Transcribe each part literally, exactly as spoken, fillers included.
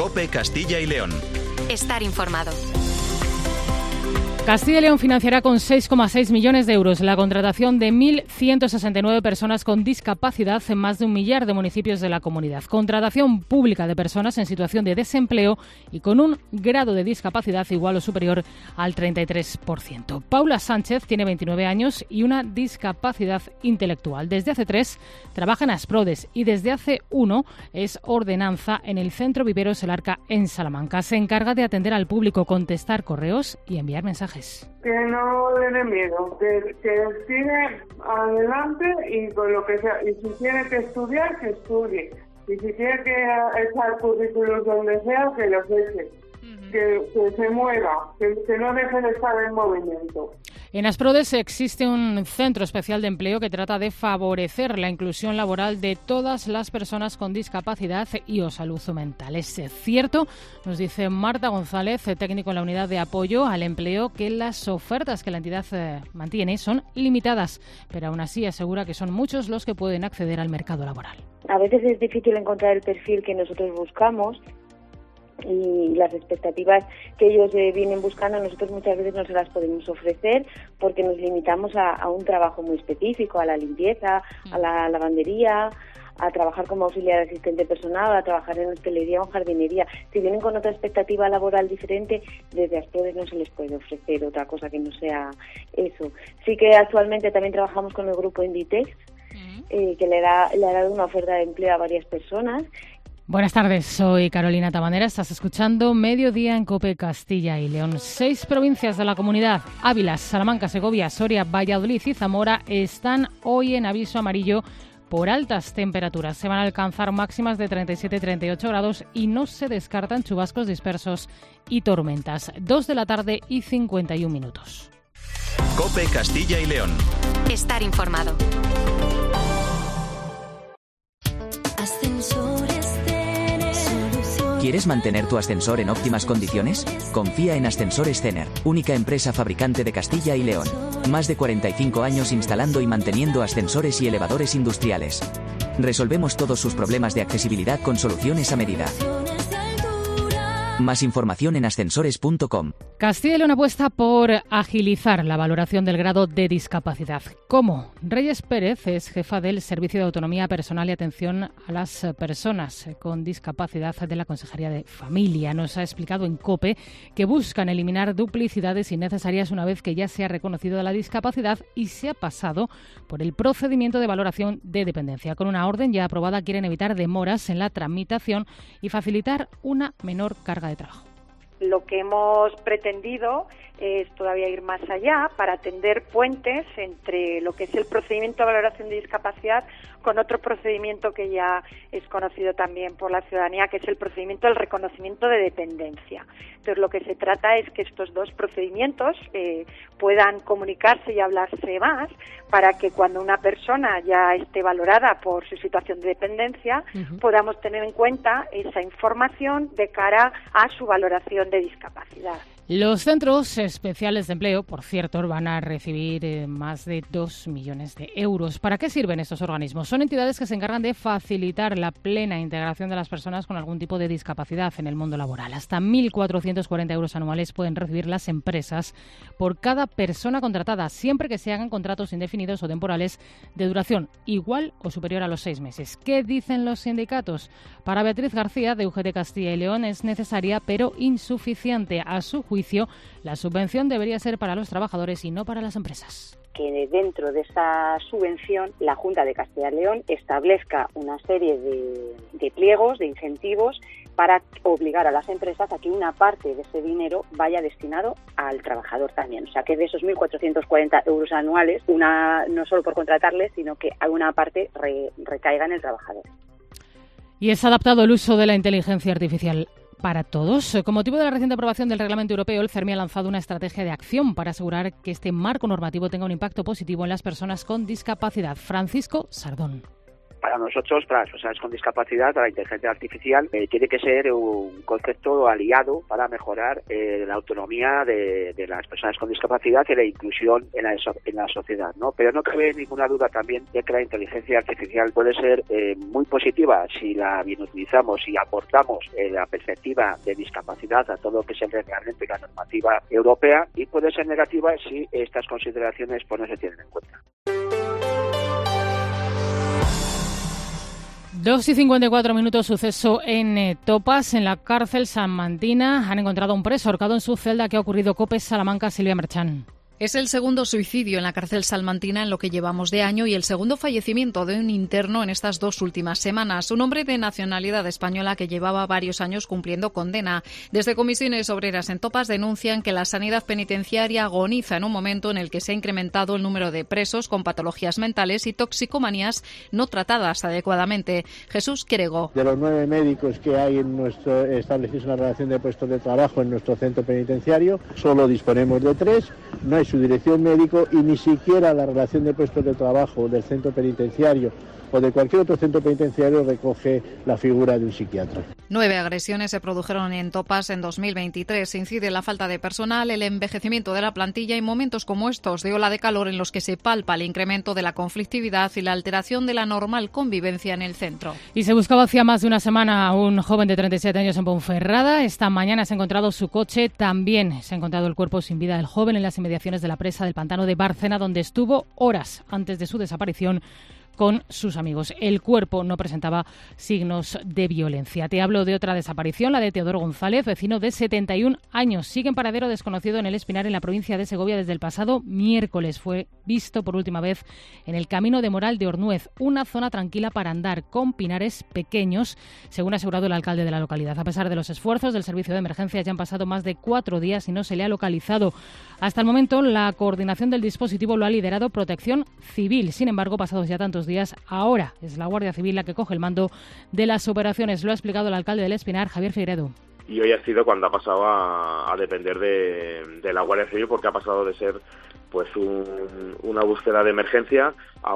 COPE Castilla y León. Estar informado. Castilla y León financiará con seis coma seis millones de euros la contratación de mil ciento sesenta y nueve personas con discapacidad en más de un millar de municipios de la comunidad. Contratación pública de personas en situación de desempleo y con un grado de discapacidad igual o superior al treinta y tres por ciento. Paula Sánchez tiene veintinueve años y una discapacidad intelectual. Desde hace tres trabaja en Asprodes y desde hace uno es ordenanza en el Centro Viveros El Arca en Salamanca. Se encarga de atender al público, contestar correos y enviar mensajes. Que no le dé miedo, que, que siga adelante y con lo que sea. Y si tiene que estudiar, que estudie. Y si tiene que echar currículos donde sea, que los eche. Uh-huh. Que, que se mueva, que, que no deje de estar en movimiento. En Asprodes existe un centro especial de empleo que trata de favorecer la inclusión laboral de todas las personas con discapacidad y o salud mental. Es cierto, nos dice Marta González, técnico en la unidad de apoyo al empleo, que las ofertas que la entidad eh, mantiene son limitadas, pero aún así asegura que son muchos los que pueden acceder al mercado laboral. A veces es difícil encontrar el perfil que nosotros buscamos y las expectativas que ellos eh, vienen buscando nosotros muchas veces no se las podemos ofrecer porque nos limitamos a, a un trabajo muy específico, a la limpieza, a la lavandería, a trabajar como auxiliar asistente personal, a trabajar en hostelería o en jardinería. Si vienen con otra expectativa laboral diferente, desde Asprodes no se les puede ofrecer otra cosa que no sea eso. Sí que actualmente también trabajamos con el grupo Inditex, eh, que le, da, le ha dado una oferta de empleo a varias personas. Buenas tardes, soy Carolina Tabanera, estás escuchando Mediodía en COPE Castilla y León. Seis provincias de la comunidad, Ávila, Salamanca, Segovia, Soria, Valladolid y Zamora, están hoy en aviso amarillo por altas temperaturas. Se van a alcanzar máximas de treinta y siete a treinta y ocho grados y no se descartan chubascos dispersos y tormentas. Dos de la tarde y cincuenta y un minutos. COPE Castilla y León. Estar informado. ¿Quieres mantener tu ascensor en óptimas condiciones? Confía en Ascensores Cener, única empresa fabricante de Castilla y León. Más de cuarenta y cinco años instalando y manteniendo ascensores y elevadores industriales. Resolvemos todos sus problemas de accesibilidad con soluciones a medida. Más información en ascensores punto com. Castilla y León apuesta por agilizar la valoración del grado de discapacidad. ¿Cómo? Reyes Pérez es jefa del Servicio de Autonomía Personal y Atención a las Personas con Discapacidad de la Consejería de Familia. Nos ha explicado en COPE que buscan eliminar duplicidades innecesarias una vez que ya se ha reconocido la discapacidad y se ha pasado por el procedimiento de valoración de dependencia. Con una orden ya aprobada quieren evitar demoras en la tramitación y facilitar una menor carga de trabajo. Lo que hemos pretendido es todavía ir más allá para tender puentes entre lo que es el procedimiento de valoración de discapacidad con otro procedimiento que ya es conocido también por la ciudadanía, que es el procedimiento del reconocimiento de dependencia. Entonces, lo que se trata es que estos dos procedimientos eh, puedan comunicarse y hablarse más para que cuando una persona ya esté valorada por su situación de dependencia, uh-huh. podamos tener en cuenta esa información de cara a su valoración de discapacidad. Los centros especiales de empleo, por cierto, van a recibir eh, más de dos millones de euros. ¿Para qué sirven estos organismos? Son entidades que se encargan de facilitar la plena integración de las personas con algún tipo de discapacidad en el mundo laboral. Hasta mil cuatrocientos cuarenta euros anuales pueden recibir las empresas por cada persona contratada, siempre que se hagan contratos indefinidos o temporales de duración igual o superior a los seis meses. ¿Qué dicen los sindicatos? Para Beatriz García, de U G T Castilla y León, es necesaria pero insuficiente. A su juicio, la subvención debería ser para los trabajadores y no para las empresas. Que dentro de esa subvención la Junta de Castilla y León establezca una serie de, de pliegos, de incentivos para obligar a las empresas a que una parte de ese dinero vaya destinado al trabajador también. O sea, que de esos mil cuatrocientos cuarenta euros anuales, una no solo por contratarles, sino que alguna parte re, recaiga en el trabajador. Y es adaptado el uso de la inteligencia artificial para todos. Con motivo de la reciente aprobación del Reglamento Europeo, el CERMI ha lanzado una estrategia de acción para asegurar que este marco normativo tenga un impacto positivo en las personas con discapacidad. Francisco Sardón. Para nosotros, para las personas con discapacidad, la inteligencia artificial eh, tiene que ser un concepto aliado para mejorar eh, la autonomía de, de las personas con discapacidad y la inclusión en la, en la sociedad, ¿no? Pero no cabe ninguna duda también de que la inteligencia artificial puede ser eh, muy positiva si la bien utilizamos y aportamos eh, la perspectiva de discapacidad a todo lo que es el reglamento y la normativa europea, y puede ser negativa si estas consideraciones pues no se tienen en cuenta. Dos y cincuenta y cuatro minutos, suceso en eh, Topas, en la cárcel salmantina. Han encontrado a un preso ahorcado en su celda. ¿Qué ha ocurrido? COPE Salamanca, Silvia Merchán. Es el segundo suicidio en la cárcel salmantina en lo que llevamos de año y el segundo fallecimiento de un interno en estas dos últimas semanas. Un hombre de nacionalidad española que llevaba varios años cumpliendo condena. Desde Comisiones Obreras en Topas denuncian que la sanidad penitenciaria agoniza en un momento en el que se ha incrementado el número de presos con patologías mentales y toxicomanías no tratadas adecuadamente. Jesús Querego. De los nueve médicos que hay en nuestro establecidos en la relación de puestos de trabajo en nuestro centro penitenciario, solo disponemos de tres. No hay su dirección médico y ni siquiera la relación de puestos de trabajo del centro penitenciario o de cualquier otro centro penitenciario recoge la figura de un psiquiatra. Nueve agresiones se produjeron en Topas en dos mil veintitrés. Incide la falta de personal, el envejecimiento de la plantilla y momentos como estos de ola de calor en los que se palpa el incremento de la conflictividad y la alteración de la normal convivencia en el centro. Y se buscaba hacía más de una semana a un joven de treinta y siete años en Ponferrada. Esta mañana se ha encontrado su coche. También se ha encontrado el cuerpo sin vida del joven en las inmediaciones de la presa del pantano de Bárcena, donde estuvo horas antes de su desaparición con sus amigos. El cuerpo no presentaba signos de violencia. Te hablo de otra desaparición, la de Teodoro González, vecino de setenta y un años. Sigue en paradero desconocido en el Espinar, en la provincia de Segovia, desde el pasado miércoles. Fue visto por última vez en el Camino de Moral de Ornuez, una zona tranquila para andar, con pinares pequeños, según ha asegurado el alcalde de la localidad. A pesar de los esfuerzos del servicio de emergencias, ya han pasado más de cuatro días y no se le ha localizado. Hasta el momento, la coordinación del dispositivo lo ha liderado Protección Civil. Sin embargo, pasados ya tantos días, ahora es la Guardia Civil la que coge el mando de las operaciones. Lo ha explicado el alcalde del Espinar, Javier Figueredo. Y hoy ha sido cuando ha pasado a, a depender de, de la Guardia Civil, porque ha pasado de ser pues un, una búsqueda de emergencia a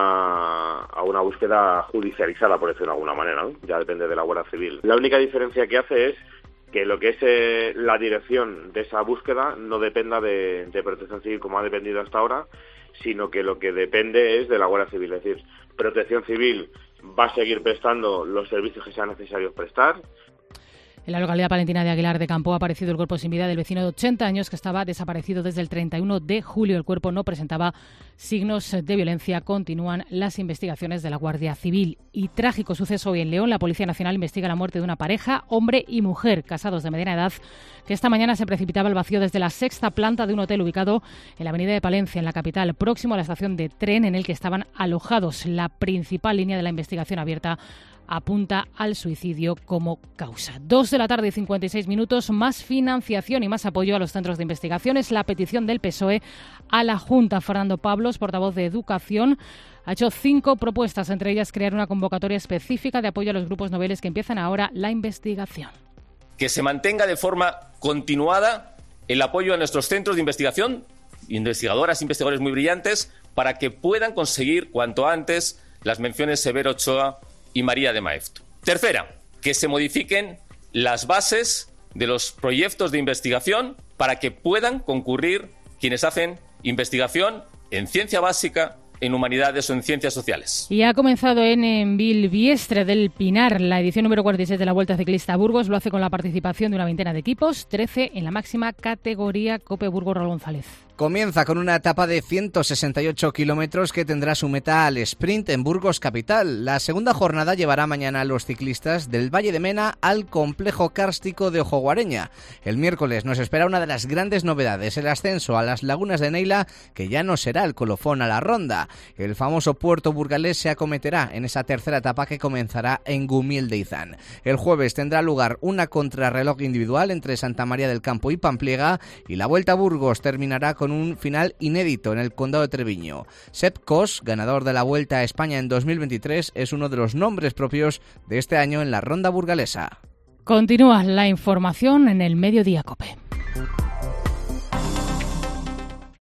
una a una búsqueda judicializada, por decirlo de alguna manera, ¿no? Ya depende de la Guardia Civil. La única diferencia que hace es que lo que es eh, la dirección de esa búsqueda no dependa de, de Protección Civil como ha dependido hasta ahora, sino que lo que depende es de la Guardia Civil. Es decir, Protección Civil va a seguir prestando los servicios que sean necesarios prestar. En la localidad palentina de Aguilar de Campo ha aparecido el cuerpo sin vida del vecino de ochenta años que estaba desaparecido desde el treinta y uno de julio. El cuerpo no presentaba signos de violencia. Continúan las investigaciones de la Guardia Civil. Y trágico suceso hoy en León. La Policía Nacional investiga la muerte de una pareja, hombre y mujer, casados de mediana edad, que esta mañana se precipitaba al vacío desde la sexta planta de un hotel ubicado en la avenida de Palencia, en la capital, próximo a la estación de tren en el que estaban alojados. La principal línea de la investigación abierta apunta al suicidio como causa. Dos de la tarde y cincuenta y seis minutos. Más financiación y más apoyo a los centros de investigación es la petición del P S O E a la Junta. Fernando Pablos, portavoz de Educación, ha hecho cinco propuestas, entre ellas crear una convocatoria específica de apoyo a los grupos noveles que empiezan ahora la investigación. Que se mantenga de forma continuada el apoyo a nuestros centros de investigación, investigadoras e investigadores muy brillantes, para que puedan conseguir cuanto antes las menciones Severo Ochoa y María de Maeztu. Tercera, que se modifiquen las bases de los proyectos de investigación para que puedan concurrir quienes hacen investigación en ciencia básica, en humanidades o en ciencias sociales. Y ha comenzado en, en Bilbiestre del Pinar la edición número cuarenta y seis de la Vuelta Ciclista a Burgos. Lo hace con la participación de una veintena de equipos, trece en la máxima categoría. Cope Burgos, Raúl González. Comienza con una etapa de ciento sesenta y ocho kilómetros que tendrá su meta al sprint en Burgos capital. La segunda jornada llevará mañana a los ciclistas del Valle de Mena al complejo kárstico de Ojoguareña. El miércoles nos espera una de las grandes novedades, el ascenso a las lagunas de Neila, que ya no será el colofón a la ronda. El famoso puerto burgalés se acometerá en esa tercera etapa que comenzará en Gumiel de Izán. El jueves tendrá lugar una contrarreloj individual entre Santa María del Campo y Pampliega, y la Vuelta a Burgos terminará con con un final inédito en el Condado de Treviño. Sepp Kuss, ganador de la Vuelta a España en dos mil veintitrés, es uno de los nombres propios de este año en la ronda burgalesa. Continúa la información en el Mediodía Cope.